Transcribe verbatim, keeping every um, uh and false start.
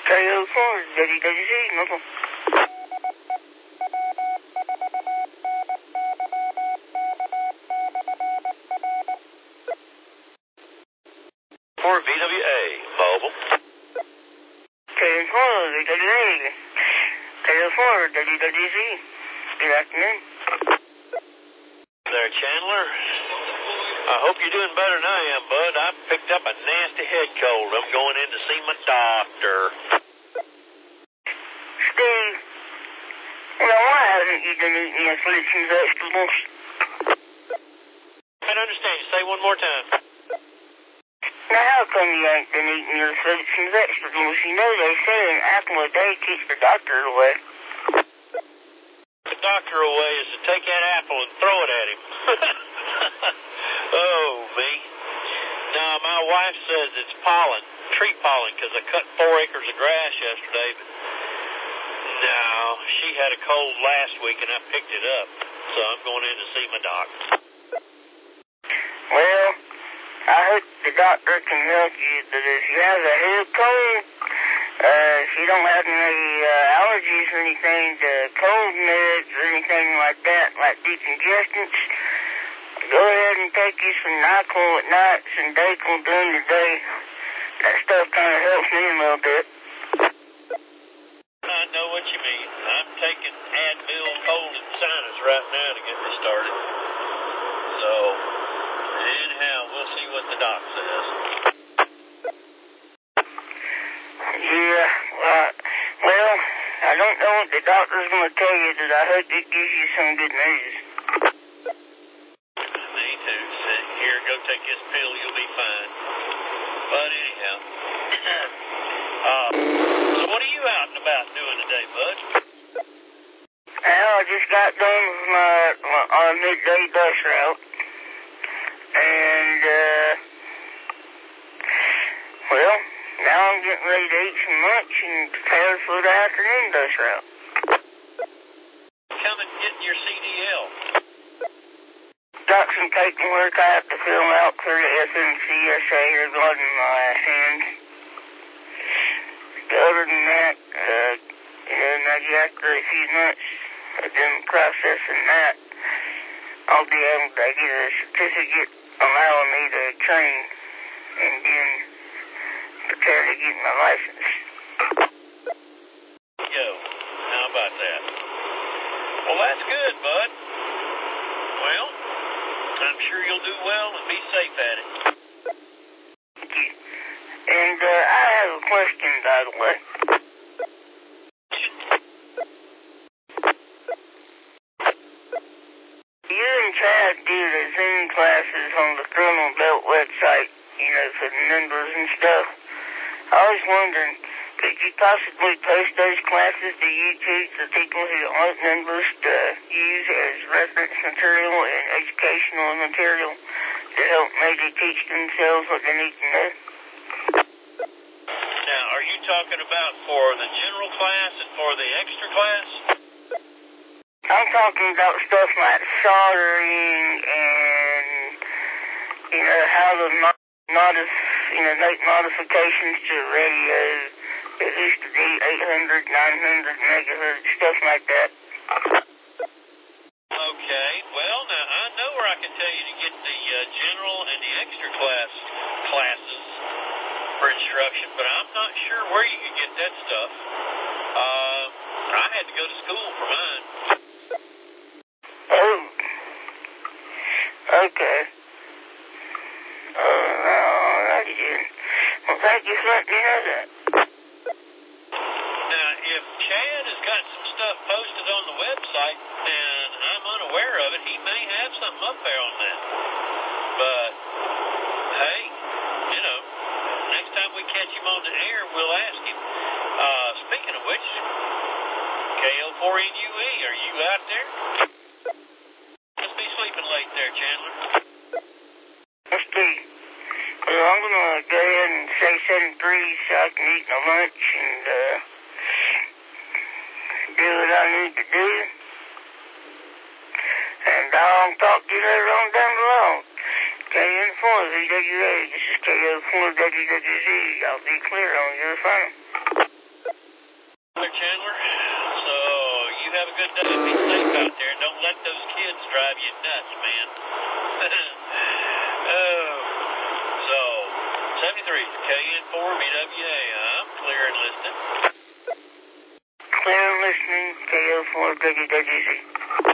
K O four, W W Z, Muzzle. For V W A, mobile. K O four, V W A. K O four, W W Z. Good afternoon. There, Chandler. I hope you're doing better than I am, bud. I picked up a nasty head cold. I'm going in to see my doctor. Steve, now why haven't you been eating your fruits and vegetables? I don't understand. You say one more time. Now how come you ain't been eating your fruits and vegetables? You know they say an apple a day keeps the doctor away. The doctor away is to take that apple and throw it at him. Oh, me. Now, my wife says it's pollen, tree pollen, because I cut four acres of grass yesterday, but no, she had a cold last week and I picked it up, so I'm going in to see my doctor. Well, I hope the doctor can help you, but if you have a head cold, uh, if you don't have any uh, allergies or anything to cold meds or anything like that, like decongestants, go ahead and take you some NyQuil at night and Dayquil during the day. That stuff kind of helps me a little bit. I know what you mean. I'm taking Advil cold and sinus right now to get me started. So, anyhow, we'll see what the doc says. Yeah, uh, well, I don't know what the doctor's going to tell you, but I hope it gives you some good news. Me too. Here, go take this pill. You'll be fine. But anyhow, uh, so what are you out and about doing today, bud? Well, I just got done with my, my our midday bus route, and uh, well, now I'm getting ready to eat some lunch and prepare for the afternoon bus route. Come and get your C D L. Got some paperwork I have to fill out for the F M C S A regarding my hands. Other than that, uh, and maybe after a few months of them processing that, I'll be able to get a certificate allowing me to train and then prepare to get my license. Yo, how about that? Well, that's good, bud. Well, I'm sure you'll do well and be safe at it. Thank you. And uh, I have a question, by the way. You and Chad do the Zoom classes on the Criminal Belt website, you know, for the members and stuff. I was wondering, could you possibly post those classes to YouTube for people who aren't members to use as reference material and educational material to help maybe teach themselves what they need to know? Now, are you talking about for the general class and for the extra class? I'm talking about stuff like soldering and, you know, how to mod- modif- you know, make modifications to a radio. It used to be eight hundred, nine hundred megahertz, stuff like that. Okay, well, now, I know where I can tell you to get the uh, general and the extra class classes for instruction, but I'm not sure where you can get that stuff. Uh, I had to go to school for mine. Oh. Okay. Oh, no, alrighty then. Well, thank you for letting me know that. Now, if Chad has got some stuff posted on the website and I'm unaware of it, he may have something up there on that. But, hey, you know, next time we catch him on the air, we'll ask him. Uh, speaking of which, K O four N U E, are you out there? Must be sleeping late there, Chandler. Must be. Well, I'm going to go ahead and say seven three so I can eat my lunch and uh, do what I need to do. And I'll talk to you later on down the road. K N four V W A, this is K O four W W Z. I'll be clear on your phone. have a good day. Be safe out there. Don't let those kids drive you nuts, man. Oh, so, seventy-three, K N four B W A. I'm clear and listening. Clear and listening, K O four W W Z.